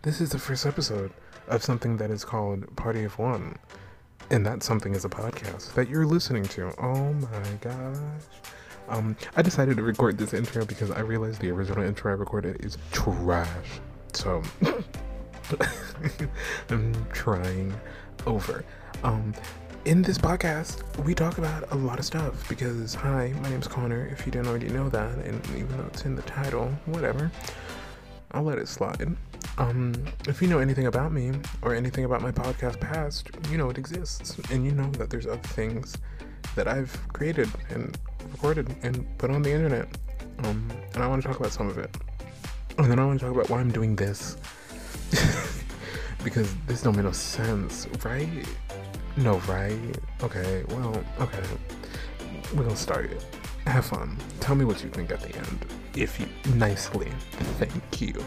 This is the first episode of something that is called Party of One. And that something is a podcast that you're listening to. Oh my gosh. I decided to record this intro because I realized the original intro I recorded is trash. So, I'm trying over. In this podcast, we talk about a lot of stuff because, hi, my name's Connor, if you didn't already know that, and even though it's in the title, whatever, I'll let it slide. If you know anything about me or anything about my podcast past, you know it exists, and you know that there's other things that I've created and recorded and put on the internet, and I want to talk about some of it, and then I want to talk about why I'm doing this, because this don't make no sense, right? No, right? Okay, well, okay, we're gonna start it. Have fun. Tell me what you think at the end, if you nicely. Thank you.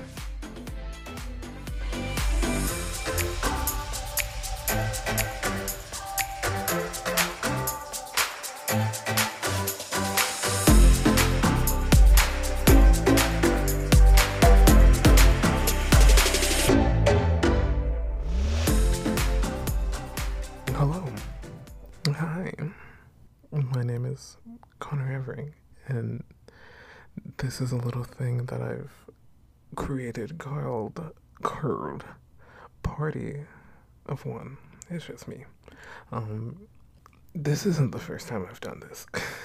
Hello. Hi. My name is Connor Evering, and this is a little thing that I've created called Party of One. It's just me. This isn't the first time I've done this.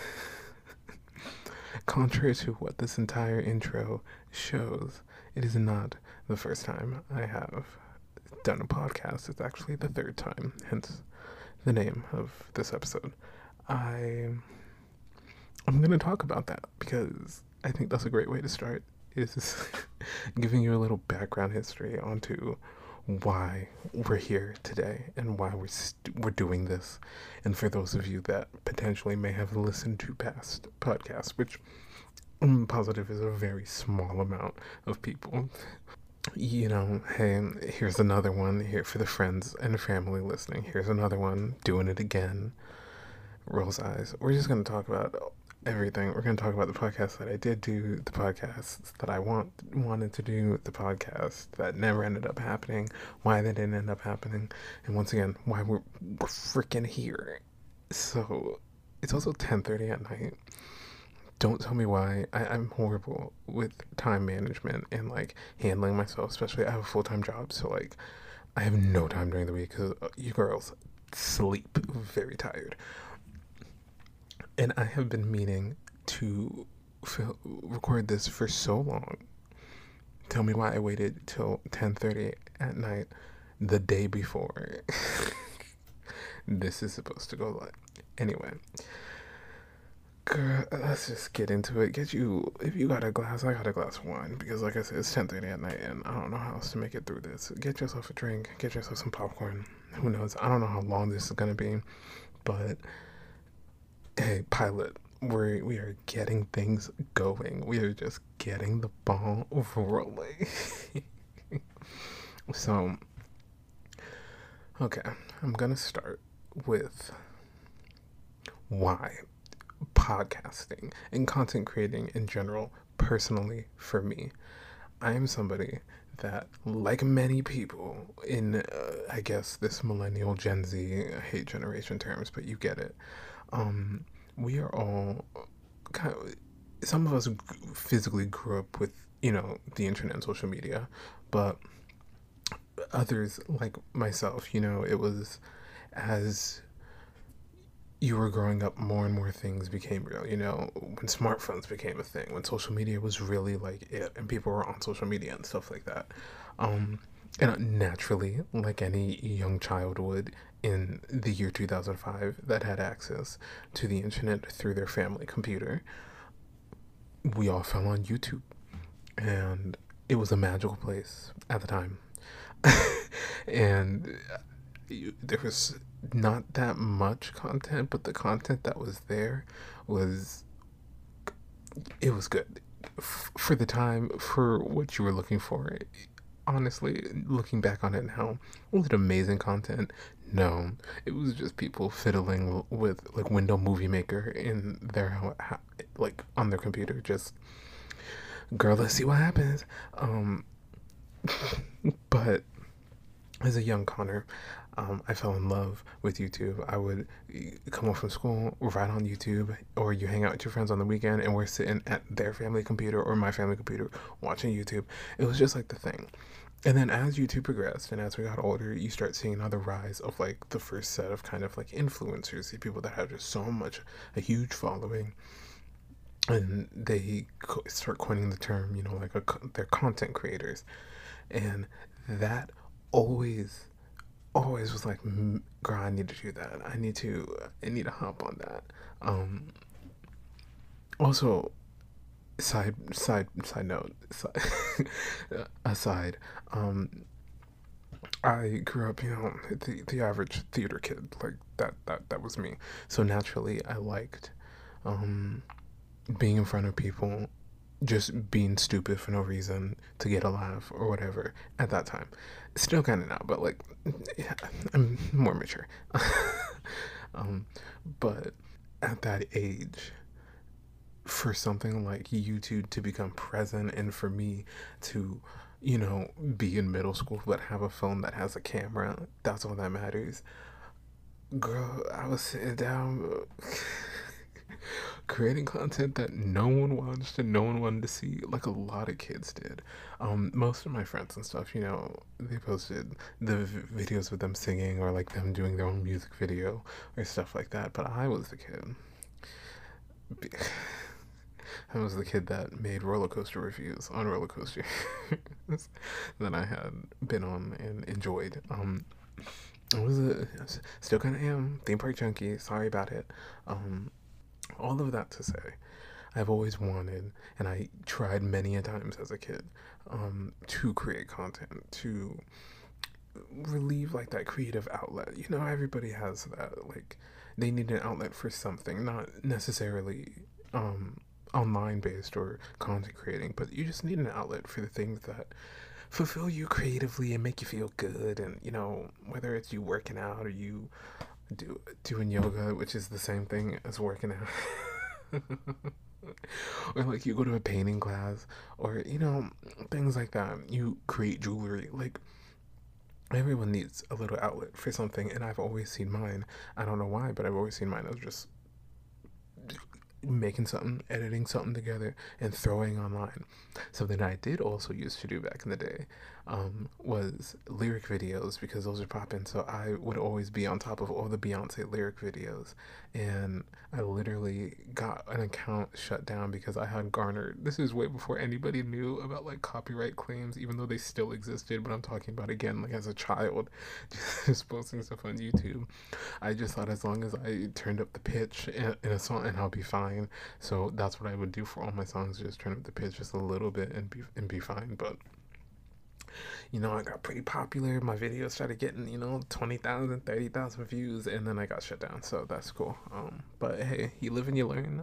Contrary to what this entire intro shows, it is not the first time I have done a podcast. It's actually the third time, hence the name of this episode. I'm going to talk about that because I think that's a great way to start, is giving you a little background history onto why we're here today and why we're doing this. And for those of you that potentially may have listened to past podcasts, which I'm positive is a very small amount of people, you know, hey, here's another one here for the friends and family listening. Here's another one doing it again. Rolls eyes. We're just going to talk about everything. We're going to talk about the podcast that I did do, the podcasts that I wanted to do, the podcast that never ended up happening, why they didn't end up happening, and once again, why we're freaking here. So, it's also 10:30 at night. Don't tell me why. I'm horrible with time management and, like, handling myself, especially I have a full-time job, so, like, I have no time during the week because you girls sleep very tired. And I have been meaning to record this for so long. Tell me why I waited till 10:30 at night the day before this is supposed to go live. Anyway, girl, let's just get into it. If you got a glass, I got a glass of wine, because like I said, it's 10:30 at night and I don't know how else to make it through this. Get yourself a drink, get yourself some popcorn. Who knows? I don't know how long this is gonna be, but hey, pilot, we are getting things going. We are just getting the ball rolling. So, okay, I'm gonna start with why podcasting and content creating in general, personally, for me. I am somebody that, like many people in, I guess, this millennial Gen Z, I hate generation terms, but you get it. We are all kind of, some of us physically grew up with, you know, the internet and social media, but others, like myself, you know, it was as you were growing up, more and more things became real, you know, when smartphones became a thing, when social media was really like it, and people were on social media and stuff like that. And naturally, like any young child would in the year 2005 that had access to the internet through their family computer, we all fell on YouTube. And it was a magical place at the time. And there was not that much content, but the content that was there was, it was good. For the time, for what you were looking for. Honestly, looking back on it now, was it amazing content? No, it was just people fiddling with like Windows Movie Maker in their like on their computer. Just, girl, let's see what happens. But as a young Connor, I fell in love with YouTube. I would come home from school, right on YouTube, or you hang out with your friends on the weekend, and we're sitting at their family computer or my family computer watching YouTube. It was just like the thing. And then as YouTube progressed and as we got older, you start seeing now the rise of like the first set of kind of like influencers, the people that have just so much, a huge following, and they start coining the term, like they're content creators, and that always was like, girl, I need to do that. I need to hop on that. Um, Also, side note, aside, um, I grew up, the average theater kid, like that was me. So naturally, I liked, um, being in front of people, just being stupid for no reason to get a laugh or whatever at that time. Still kind of now, but like, yeah, I'm more mature. um, but at that age, for something like YouTube to become present and for me to, be in middle school but have a phone that has a camera, that's all that matters. Girl, I was sitting down creating content that no one watched and no one wanted to see, like a lot of kids did. Most of my friends and stuff, they posted the videos of them singing or like them doing their own music video or stuff like that. But I was the kid. I was the kid that made roller coaster reviews on roller coasters that I had been on and enjoyed. I was still kind of am theme park junkie. Sorry about it. Um, all of that to say, I've always wanted, and I tried many a times as a kid, to create content, to relieve like that creative outlet. Everybody has that. Like, they need an outlet for something, not necessarily um, online based or content creating, but you just need an outlet for the things that fulfill you creatively and make you feel good. And whether it's you working out or you doing yoga, which is the same thing as working out. Or like you go to a painting class, or things like that. You create jewelry. Like, everyone needs a little outlet for something, and I've always seen mine. I don't know why, but I've always seen mine as just making something, editing something together, and throwing online. Something I did also used to do back in the day, was lyric videos, because those are popping. So I would always be on top of all the Beyonce lyric videos, and I literally got an account shut down because I had garnered. This is way before anybody knew about like copyright claims, even though they still existed. But I'm talking about, again, like as a child, just posting stuff on YouTube. I just thought as long as I turned up the pitch in a song, and I'll be fine. So that's what I would do for all my songs, just turn up the pitch just a little bit and be fine. But I got pretty popular. My videos started getting 20,000, 30,000 views, and then I got shut down. So that's cool. But hey, you live and you learn.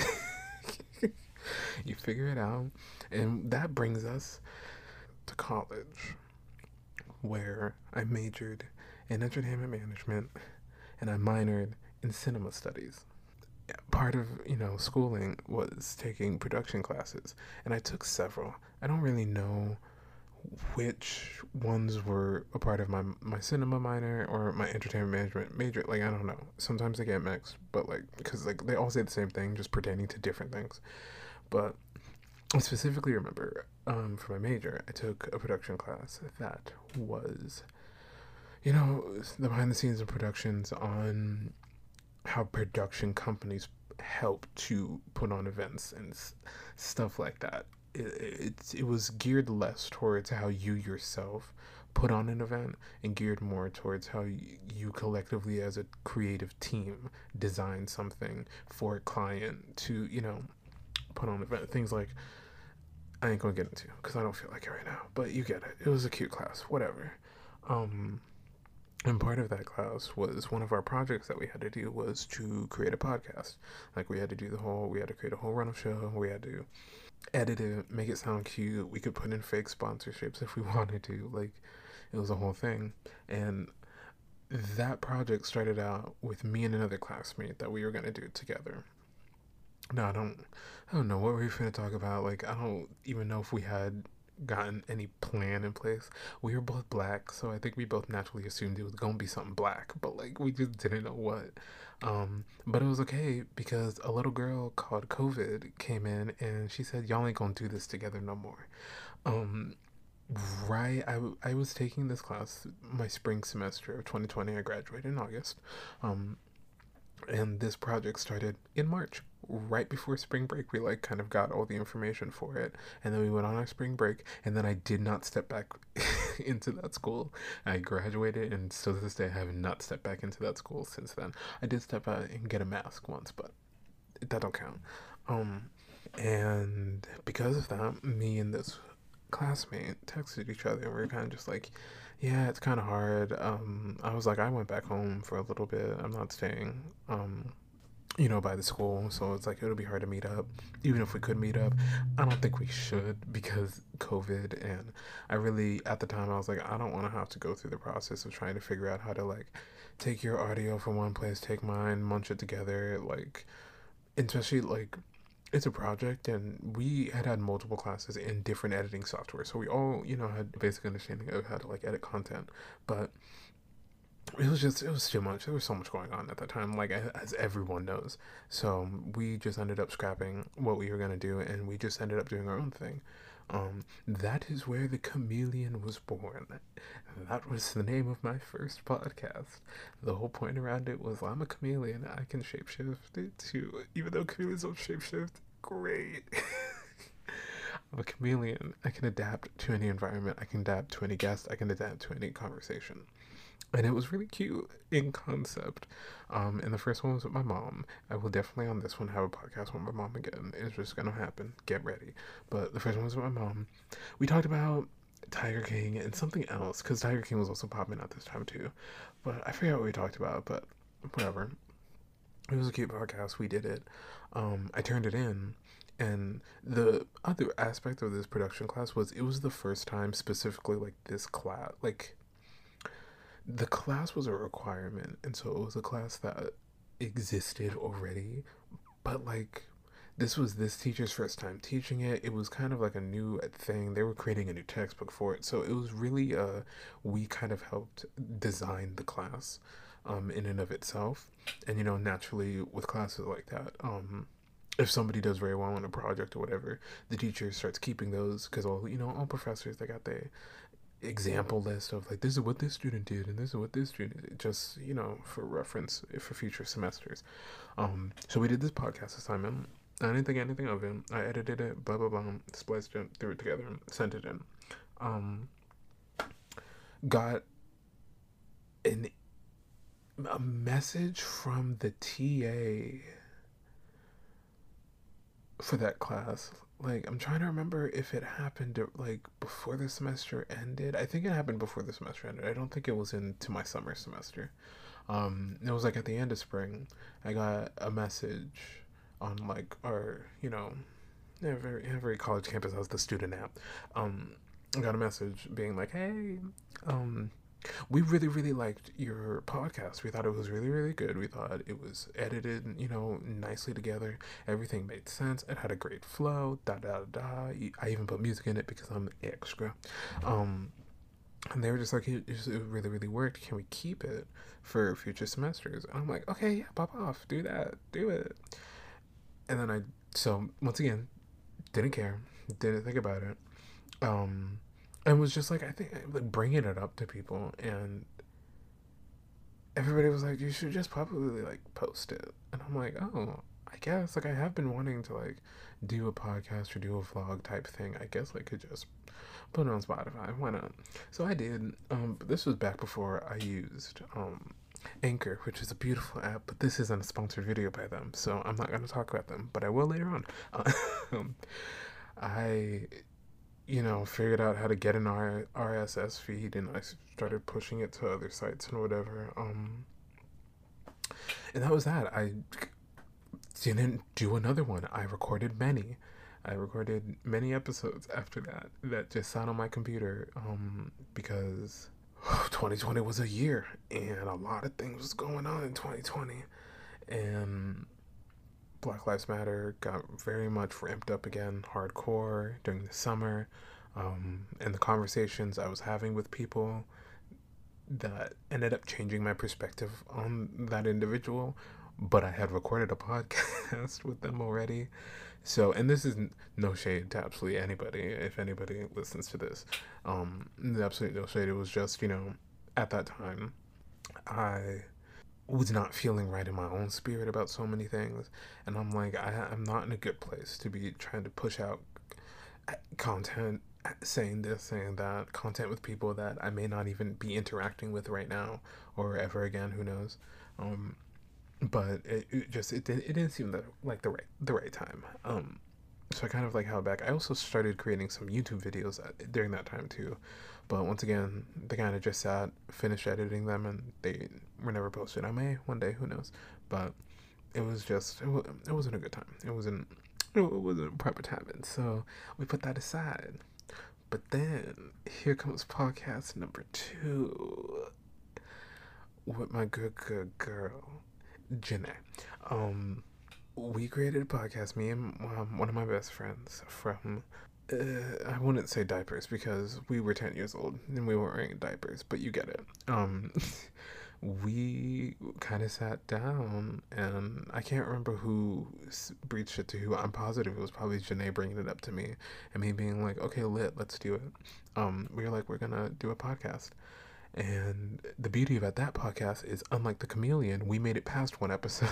You figure it out, and that brings us to college, where I majored in entertainment management and I minored in cinema studies. Part of schooling was taking production classes, and I took several. I don't really know which ones were a part of my cinema minor or my entertainment management major. Like, I don't know, sometimes they get mixed, but like, because like they all say the same thing, just pertaining to different things. But I specifically remember, for my major, I took a production class that was, the behind the scenes of productions, on how production companies help to put on events and stuff like that. It was geared less towards how you yourself put on an event, and geared more towards how you collectively as a creative team design something for a client to put on an event. Things like, I ain't gonna get into because I don't feel like it right now, but you get it. It was a cute class, whatever. um and part of that class was, one of our projects that we had to do was to create a podcast. Like, we had to we had to create a whole run of show. We had to edit it, make it sound cute. We could put in fake sponsorships if we wanted to. Like, it was a whole thing. And that project started out with me and another classmate that we were gonna do it together. Now, I don't know what we were gonna talk about. Like, I don't even know if we had gotten any plan in place. We were both black, so I think we both naturally assumed it was gonna be something black, but like we just didn't know what. But it was okay because a little girl called COVID came in and she said, "Y'all ain't gonna do this together no more." Um, right, I was taking this class my spring semester of 2020. I graduated in August. Um, and this project started in March, right before spring break. We like kind of got all the information for it, and then we went on our spring break, and then I did not step back into that school. I graduated, and still to this day I have not stepped back into that school since then. I did step out and get a mask once, but that don't count. um and because of that, me and this classmate texted each other, and we were kind of just like, yeah, it's kind of hard. I was like, I went back home for a little bit. I'm not staying by the school, so it's like it'll be hard to meet up. Even if we could meet up, I don't think we should because COVID. And I really, at the time, I was like, I don't want to have to go through the process of trying to figure out how to like take your audio from one place, take mine, munch it together, like, especially like it's a project, and we had multiple classes in different editing software, so we all had basic understanding of how to like edit content. But it was too much. There was so much going on at that time, like as everyone knows. So we just ended up scrapping what we were going to do, and we just ended up doing our own thing. That is where the Chameleon was born. That was the name of my first podcast. The whole point around it was, I'm a chameleon. I can shapeshift it too. Even though chameleons don't shapeshift, great. I'm a chameleon. I can adapt to any environment. I can adapt to any guest. I can adapt to any conversation. And it was really cute in concept. And the first one was with my mom. I will definitely on this one have a podcast with my mom again. It's just gonna happen. Get ready. But the first one was with my mom. We talked about Tiger King and something else, because Tiger King was also popping at this time too. But I forget what we talked about, but whatever. It was a cute podcast. We did it. I turned it in. And the other aspect of this production class was it was the first time specifically like this class, like the class was a requirement, and so it was a class that existed already, but like this was this teacher's first time teaching it. It was kind of like a new thing. They were creating a new textbook for it, so it was really we kind of helped design the class in and of itself. And naturally with classes like that, if somebody does very well on a project or whatever, the teacher starts keeping those, because all professors, they got their example list of like, this is what this student did and this is what this student did, just for reference for future semesters. So we did this podcast assignment. I didn't think anything of it. I edited it, blah blah blah, spliced it, threw it together, sent it in. Got an a message from the TA for that class. Like, I'm trying to remember if it happened like before the semester ended. I think it happened before the semester ended. I don't think it was into my summer semester. It was like at the end of spring. I got a message on like our, every college campus has the student app. I got a message being like, hey, we really, really liked your podcast. We thought it was really, really good. We thought it was edited, nicely together. Everything made sense. It had a great flow. Da da da. I even put music in it because I'm extra. And they were just like, it really, really worked. Can we keep it for future semesters? And I'm like, okay, yeah, pop off. Do that. Do it. And then so once again, didn't care. Didn't think about it. And was just like, I think like bringing it up to people, and everybody was like, you should just probably like post it. And I'm like, oh, I guess like I have been wanting to like do a podcast or do a vlog type thing. I guess I could just put it on Spotify. Why not? So I did. But this was back before I used Anchor, which is a beautiful app, but this isn't a sponsored video by them, so I'm not going to talk about them, but I will later on. I figured out how to get an RSS feed, and I started pushing it to other sites and whatever. And that was that. I didn't do another one. I recorded many. Episodes after that just sat on my computer, because 2020 was a year, and a lot of things was going on in 2020, and Black Lives Matter got very much ramped up again, hardcore during the summer. And the conversations I was having with people that ended up changing my perspective on that individual, but I had recorded a podcast with them already. So, and this is no shade to absolutely anybody, if anybody listens to this. Absolutely no shade. It was just, at that time, I was not feeling right in my own spirit about so many things. And I'm like, I'm not in a good place to be trying to push out content, saying this, saying that, content with people that I may not even be interacting with right now or ever again. Who knows? Um, but it didn't seem like the right time. So I kind of like held back. I also started creating some YouTube videos during that time too, but once again, they kind of just sat, finished editing them, and they were never posted. I may one day, who knows? But it was just it wasn't a good time. It wasn't proper timing. So we put that aside. But then here comes podcast number 2 with my good girl Janae. We created a podcast, me and one of my best friends from, I wouldn't say diapers because we were 10 years old and we weren't wearing diapers, but you get it. We kind of sat down and I can't remember who breached it to who. I'm positive it was probably Janae bringing it up to me and me being like, okay, lit, let's do it. We were like, we're gonna do a podcast. And the beauty about that podcast is, unlike the Chameleon, we made it past one episode.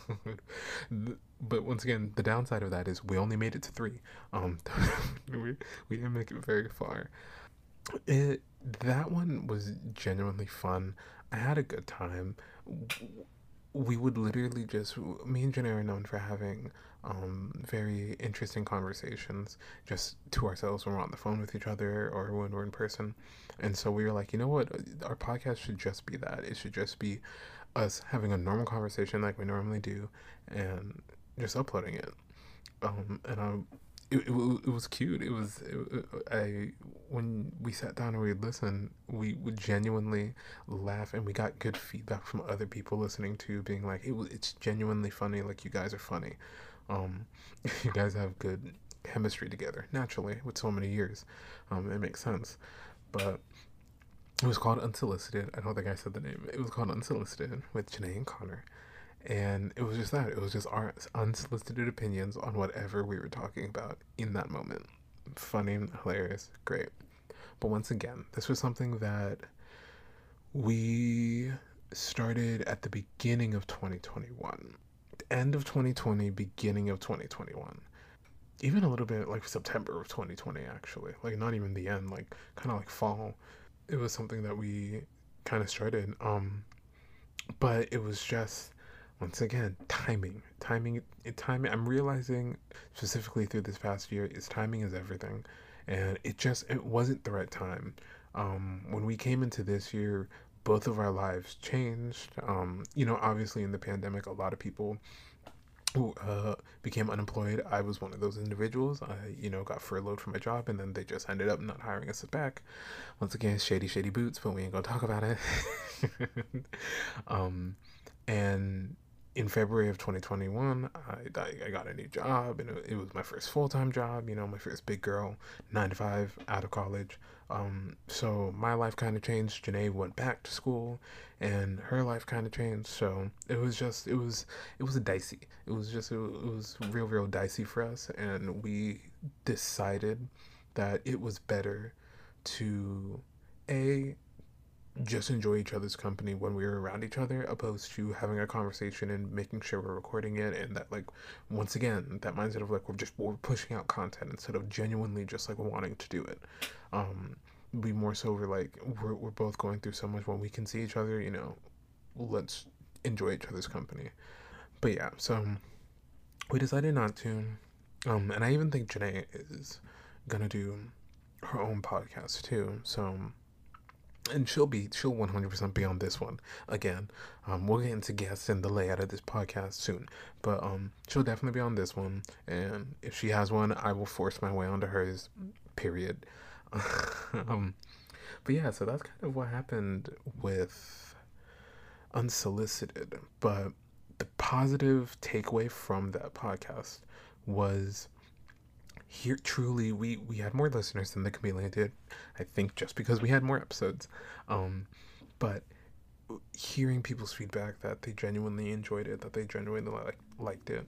But once again, the downside of that is we only made it to 3. Um, we didn't make it very far. It That one was genuinely fun. I had a good time. We would literally just, me and Jenna are known for having very interesting conversations just to ourselves when we're on the phone with each other or when we're in person. And so we were like, you know what, our podcast should just be that. It should just be us having a normal conversation like we normally do and just uploading it. And it was cute. I when we sat down and we listened, we would genuinely laugh, and we got good feedback from other people listening to, being like, it's genuinely funny. Like, you guys are funny. Um, you guys have good chemistry together naturally with so many years. It makes sense, but it was called Unsolicited. I don't think I said the name. It was called Unsolicited with Janae and Connor. And it was just that. It was just our unsolicited opinions on whatever we were talking about in that moment. Funny, hilarious, great. But once again, this was something that we started at the beginning of 2021. The end of 2020, beginning of 2021. Even a little bit like September of 2020, actually. Like, not even the end, like, kind of like fall. It was something that we kind of started. But it was just, once again, timing. I'm realizing specifically through this past year is timing is everything, and it wasn't the right time. When we came into this year, both of our lives changed. Obviously in the pandemic, a lot of people who became unemployed. I was one of those individuals. I, got furloughed from my job, and then they just ended up not hiring us back. Once again, shady boots, but we ain't gonna talk about it. um, and in February of 2021, I got a new job, and it was my first full-time job, my first big girl, 9 to 5, out of college. So my life kind of changed. Janae went back to school, and her life kind of changed. So it was dicey. It was real dicey for us, and we decided that it was better to a just enjoy each other's company when we were around each other, opposed to having a conversation and making sure we're recording it, and that, like, once again, that mindset of like we're pushing out content instead of genuinely just like wanting to do it. We more so were like, we're both going through so much. When we can see each other, let's enjoy each other's company. But yeah, so we decided not to. And I even think Janae is gonna do her own podcast too. So, and she'll 100% be on this one again. We'll get into guests and the layout of this podcast soon, but she'll definitely be on this one. And if she has one, I will force my way onto hers. Period. But yeah, so that's kind of what happened with Unsolicited. But the positive takeaway from that podcast was here truly we had more listeners than the Chameleon did. I think just because we had more episodes. But hearing people's feedback that they genuinely enjoyed it, that they genuinely liked it,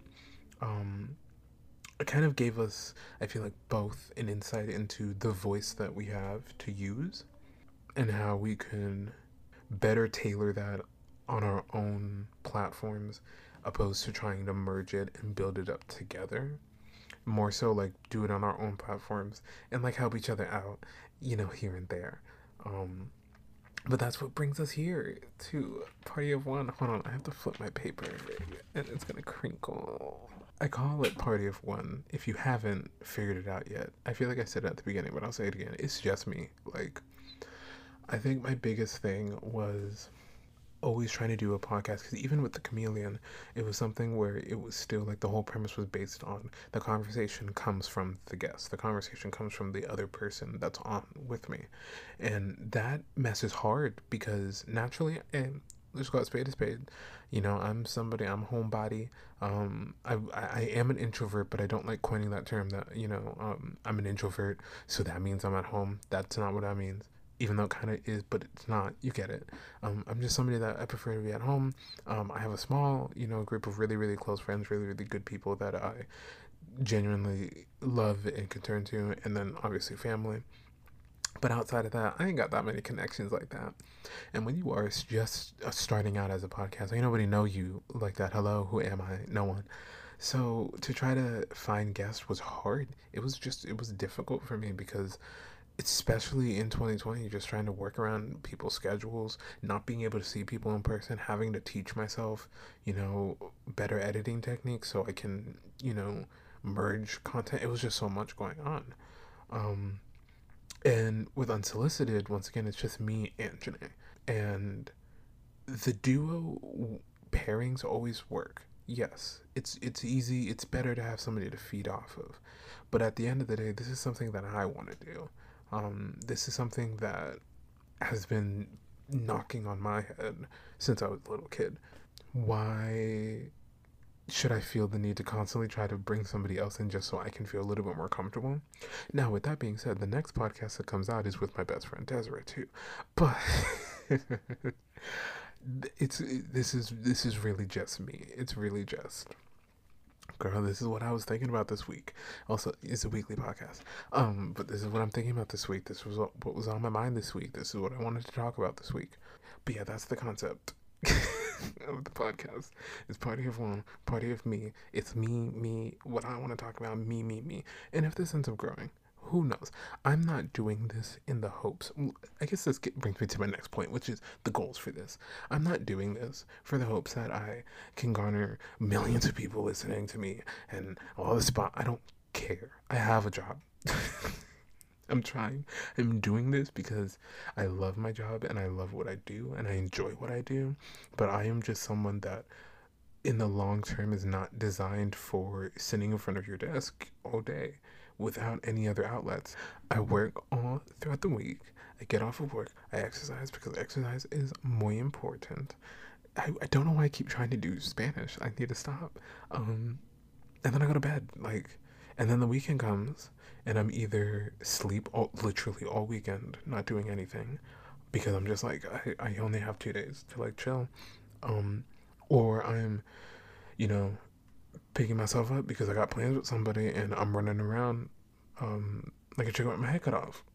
it kind of gave us, I feel like, both an insight into the voice that we have to use and how we can better tailor that on our own platforms opposed to trying to merge it and build it up together. More so like do it on our own platforms and like help each other out, here and there. But that's what brings us here to Party of One. Hold on, I have to flip my paper and it's gonna crinkle. I call it Party of One if you haven't figured it out yet. I feel like I said it at the beginning, but I'll say it again. It's just me. Like, I think my biggest thing was always trying to do a podcast, because even with the Chameleon, it was something where it was still like the whole premise was based on the conversation comes from the guest, the conversation comes from the other person that's on with me, and that mess is hard because naturally, and let's call it spade to spade, I'm I'm a homebody. I am an introvert, but I don't like coining that term that I'm an introvert, so that means I'm at home. That's not what that means, even though it kind of is, but it's not. You get it. I'm just somebody that I prefer to be at home. I have a small, group of really, really close friends, really, really good people that I genuinely love and can turn to, and then obviously family. But outside of that, I ain't got that many connections like that. And when you are just starting out as a podcast, ain't nobody know you like that. Hello, who am I? No one. So to try to find guests was hard. It was difficult for me because especially in 2020, just trying to work around people's schedules, not being able to see people in person, having to teach myself, better editing techniques so I can, merge content. It was just so much going on. And with Unsolicited, once again, it's just me and Janae. And the duo pairings always work. Yes, it's easy. It's better to have somebody to feed off of. But at the end of the day, this is something that I want to do. This is something that has been knocking on my head since I was a little kid. Why should I feel the need to constantly try to bring somebody else in just so I can feel a little bit more comfortable? Now, with that being said, the next podcast that comes out is with my best friend Desiree too. But this is really just me. It's really just, girl, this is what I was thinking about this week. Also, it's a weekly podcast. But this is what I'm thinking about this week. This was what was on my mind this week. This is what I wanted to talk about this week. But yeah, that's the concept of the podcast. It's Party of One, Party of Me. It's me, what I want to talk about, me. And if this ends up growing, who knows? I'm not doing this in the hopes. I guess this brings me to my next point, which is the goals for this. I'm not doing this for the hopes that I can garner millions of people listening to me and all the spot. I don't care. I have a job. I'm trying. I'm doing this because I love my job and I love what I do and I enjoy what I do. But I am just someone that in the long term is not designed for sitting in front of your desk all day without any other outlets. I work all throughout the week. I get off of work. I exercise because exercise is muy important. I don't know why I keep trying to do Spanish. I need to stop. And then I go to bed. And then the weekend comes and I'm either asleep literally all weekend, not doing anything because I'm just like, I only have 2 days to chill. Or I'm, picking myself up because I got plans with somebody and I'm running around like a chicken with my head cut off.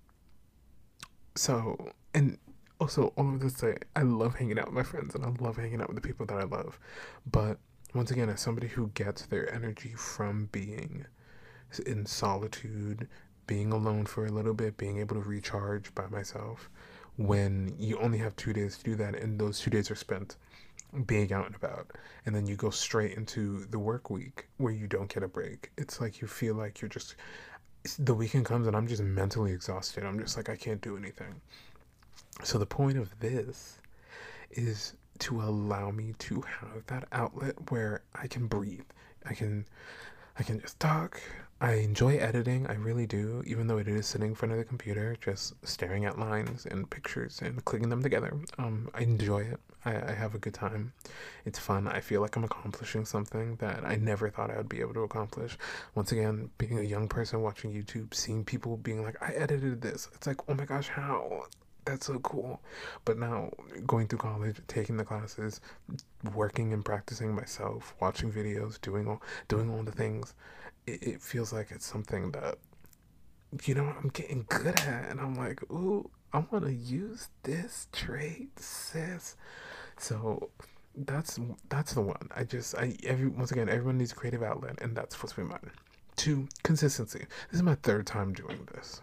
So, and also all of this to say, I love hanging out with my friends and I love hanging out with the people that I love. But once again, as somebody who gets their energy from being in solitude, being alone for a little bit, being able to recharge by myself, when you only have 2 days to do that and those 2 days are spent being out and about, and then you go straight into the work week where you don't get a break, it's like you feel like you're just, the weekend comes and I'm just mentally exhausted. I'm just like, I can't do anything. So the point of this is to allow me to have that outlet where I can breathe. I can just talk. I enjoy editing, I really do, even though it is sitting in front of the computer, just staring at lines and pictures and clicking them together. I enjoy it. I have a good time. It's fun. I feel like I'm accomplishing something that I never thought I would be able to accomplish. Once again, being a young person watching YouTube, seeing people being like, I edited this. It's like, oh my gosh, how? That's so cool. But now, going through college, taking the classes, working and practicing myself, watching videos, doing all the things, it feels like it's something that, I'm getting good at, and I'm like, ooh, I want to use this trait, sis. So that's the one. Once again, everyone needs a creative outlet, and that's supposed to be mine. Two, consistency. This is my third time doing this.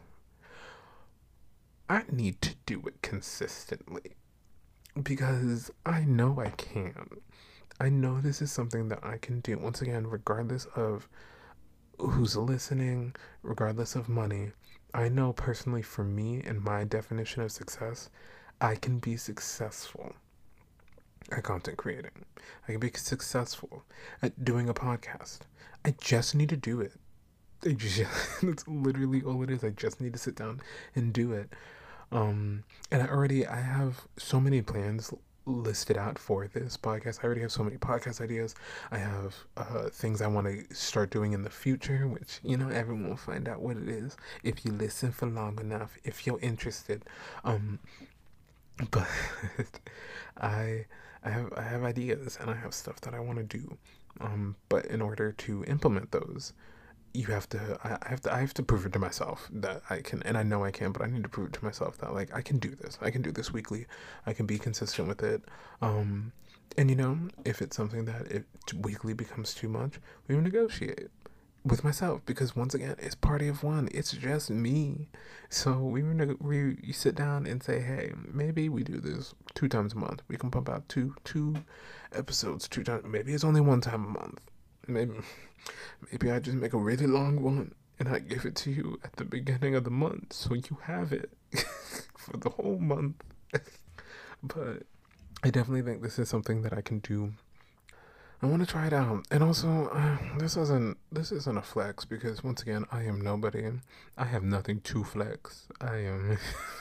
I need to do it consistently because I know I can. I know this is something that I can do. Once again, regardless of who's listening, regardless of money, I know personally for me and my definition of success, I can be successful at content creating. I can be successful at doing a podcast. I just need to do it. That's literally all it is. I just need to sit down and do it. And I have so many plans listed out for this podcast. I already have so many podcast ideas. I have things I want to start doing in the future, which everyone will find out what it is if you listen for long enough, if you're interested. But I I have ideas and I have stuff that I want to do. But in order to implement those, I have to prove it to myself that I can, and I know I can, but I need to prove it to myself that like I can do this. I can do this weekly. I can be consistent with it. And if it's something that it weekly becomes too much, we will negotiate with myself, because once again, it's party of one. It's just me. So we you sit down and say, hey, maybe we do this 2 times a month. We can pump out two episodes 2 times. Maybe it's only 1 time a month. Maybe I just make a really long one and I give it to you at the beginning of the month so you have it for the whole month. But I definitely think this is something that I can do. I want to try it out, and also this isn't a flex, because once again I am nobody. I have nothing to flex. I am.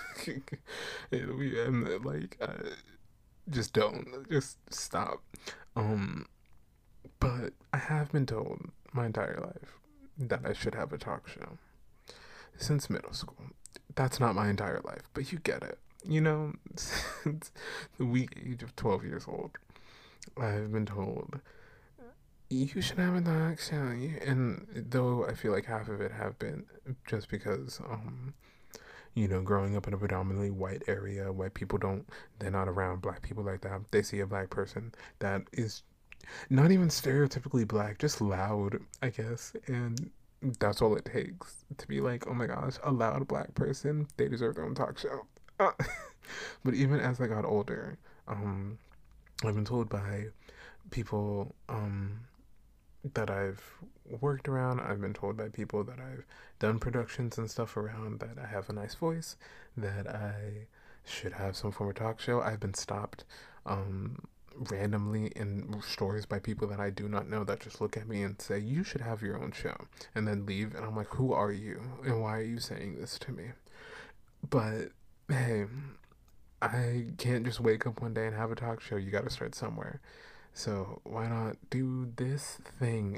We am like just don't just stop. Um, but I have been told my entire life that I should have a talk show since middle school. That's not my entire life, but you get it. Since the weak age of 12 years old, I've been told you should have a talk show. And though I feel like half of it have been just because, growing up in a predominantly white area, white people they're not around black people like that. They see a black person that is not even stereotypically black, just loud, I guess. And that's all it takes to be like, oh my gosh, a loud black person, they deserve their own talk show. But even as I got older, I've been told by people that I've worked around, I've been told by people that I've done productions and stuff around, that I have a nice voice, that I should have some form of talk show. I've been stopped randomly in stores by people that I do not know, that just look at me and say, you should have your own show, and then leave. And I'm like, who are you? And why are you saying this to me? But hey, I can't just wake up one day and have a talk show. You got to start somewhere. So why not do this thing?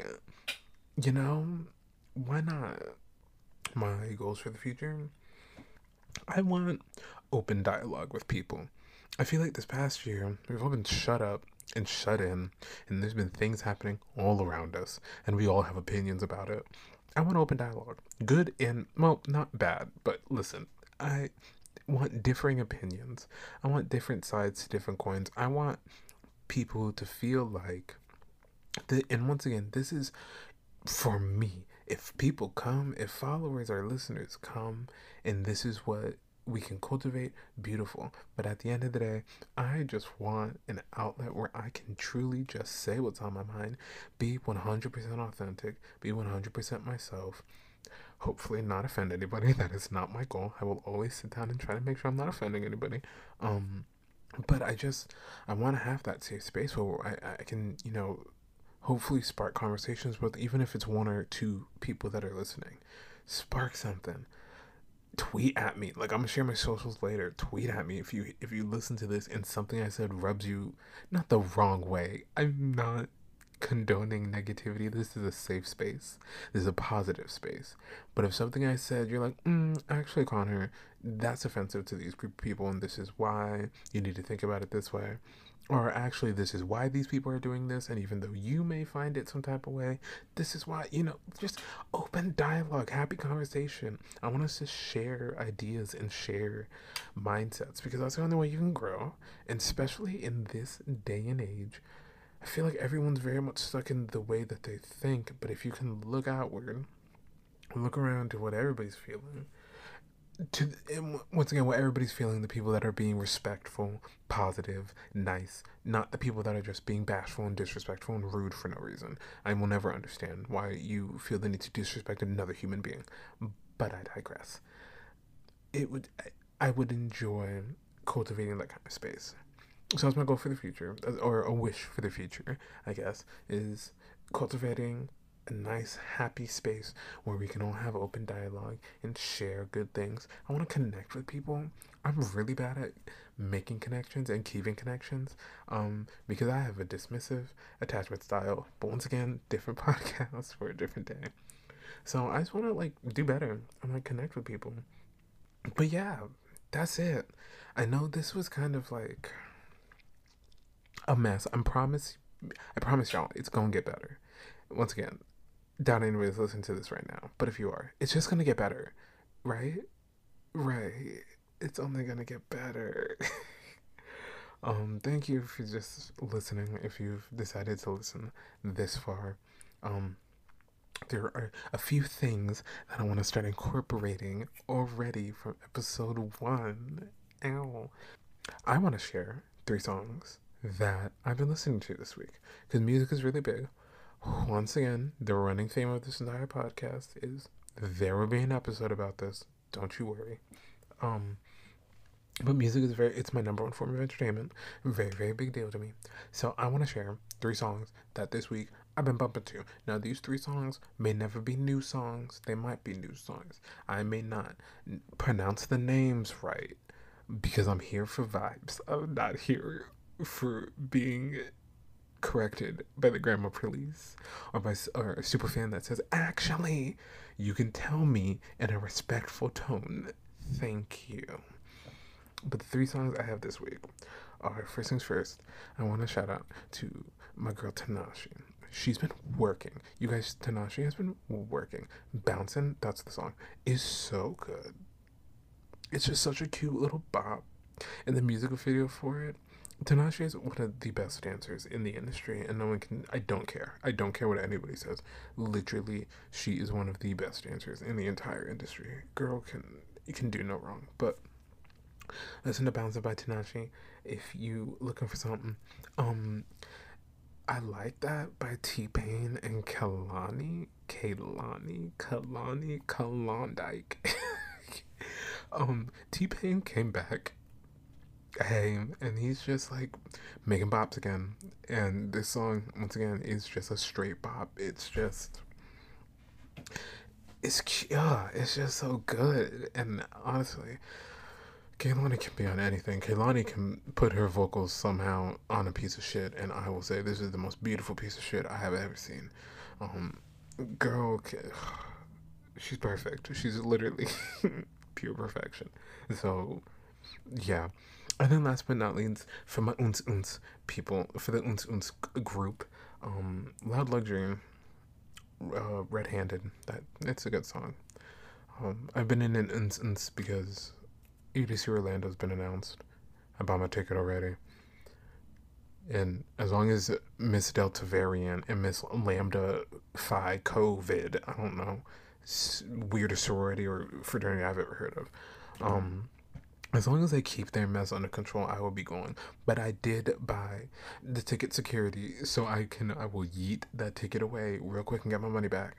Why not? My goals for the future: I want open dialogue with people. I feel like this past year, we've all been shut up and shut in, and there's been things happening all around us, and we all have opinions about it. I want open dialogue. Good and, well, not bad, but listen, I want differing opinions. I want different sides to different coins. I want people to feel like and once again, this is for me. If people come, if followers or listeners come, and this is what we can cultivate, beautiful. But at the end of the day, I just want an outlet where I can truly just say what's on my mind, be 100% authentic, be 100% myself. Hopefully not offend anybody. That is not my goal. I will always sit down and try to make sure I'm not offending anybody. But I want to have that safe space where I can, hopefully spark conversations with, even if it's one or two people that are listening. Spark something. Tweet at me. Like, I'm gonna share my socials later. Tweet at me if you listen to this and something I said rubs you not the wrong way. I'm not condoning negativity. This is a safe space. This is a positive space. But if something I said you're like, actually, Connor, that's offensive to these people, and this is why you need to think about it this way. Or actually, this is why these people are doing this, and even though you may find it some type of way, this is why, just open dialogue, happy conversation. I want us to share ideas and share mindsets, because that's the only way you can grow. And especially in this day and age, I feel like everyone's very much stuck in the way that they think, but if you can look outward, look around to what everybody's feeling, and once again, what everybody's feeling, the people that are being respectful, positive, nice, not the people that are just being bashful and disrespectful and rude for no reason. I will never understand why you feel the need to disrespect another human being, but I digress. I would enjoy cultivating that kind of space. So that's my goal for the future, or a wish for the future, I guess, is cultivating a nice, happy space where we can all have open dialogue and share good things. I want to connect with people. I'm really bad at making connections and keeping connections, because I have a dismissive attachment style. But once again, different podcasts for a different day. So I just want to do better. I want to connect with people. But yeah, that's it. I know this was kind of like a mess. I promise y'all, it's gonna get better. Once again, doubt anybody's listening to this right now, but if you are, it's just gonna get better, right? Right. It's only gonna get better. Thank you for just listening. If you've decided to listen this far, um, there are a few things that I want to start incorporating already from episode 1. Ow. I want to share 3 songs that I've been listening to this week, because music is really big. Once again, the running theme of this entire podcast is there will be an episode about this. Don't you worry. But music is it's my number one form of entertainment. Very, very big deal to me. So I want to share 3 songs that this week I've been bumping to. Now, these 3 songs may never be new songs. They might be new songs. I may not pronounce the names right, because I'm here for vibes. I'm not here for being corrected by the grammar police or by a super fan that says, actually, you can tell me in a respectful tone. Thank you. But the 3 songs I have this week are, first things first, I want to shout out to my girl Tinashe. She's been working. You guys, Tinashe has been working. Bouncing, that's the song, is so good. It's just such a cute little bop. And the music video for it, Tinashe is one of the best dancers in the industry, and no one can. I don't care. I don't care what anybody says. Literally, she is one of the best dancers in the entire industry. Girl can do no wrong. But listen to Bouncing by Tinashe if you looking for something. I like that by T-Pain and Kalani. Klondike. T-Pain came back. Hey, and he's just making bops again. And this song, once again, is just a straight bop. It's just so good. And honestly, Kehlani can be on anything. Kehlani can put her vocals somehow on a piece of shit, and I will say this is the most beautiful piece of shit I have ever seen. Girl, she's perfect. She's literally pure perfection. So, yeah. And then last but not least, for my uns people, for the uns group, Loud Luxury, Red Handed, it's a good song. I've been in an uns because EDC Orlando's been announced. I bought my ticket already. And as long as Miss Delta variant and Miss Lambda Phi COVID, I don't know, weirdest sorority or fraternity I've ever heard of, as long as they keep their mess under control, I will be going. But I did buy the ticket security, so I will yeet that ticket away real quick and get my money back.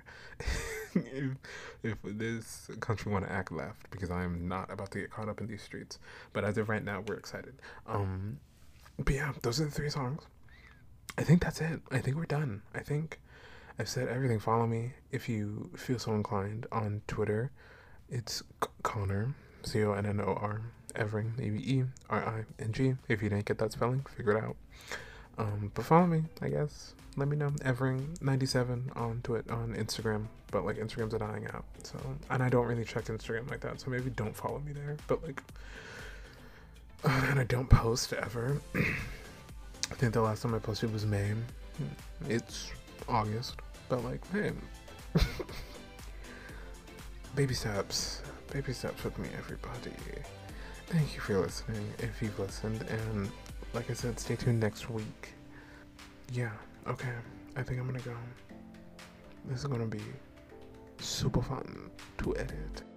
if this country want to act left, because I am not about to get caught up in these streets. But as of right now, we're excited. But yeah, those are the 3 songs. I think that's it. I think we're done. I think I've said everything. Follow me if you feel so inclined on Twitter. It's Connor, Connor, Evering, Evering. If you didn't get that spelling, figure it out. But follow me, I guess. Let me know. Evering97 on Instagram. But like Instagram's a dying app. So, and I don't really check Instagram like that. So maybe don't follow me there. But like, and I don't post ever. I think the last time I posted was May. It's August. But like, hey. Baby steps with me, everybody. Thank you for listening, if you've listened, and like I said, stay tuned next week. Yeah, okay, I think I'm gonna go. This is gonna be super fun to edit.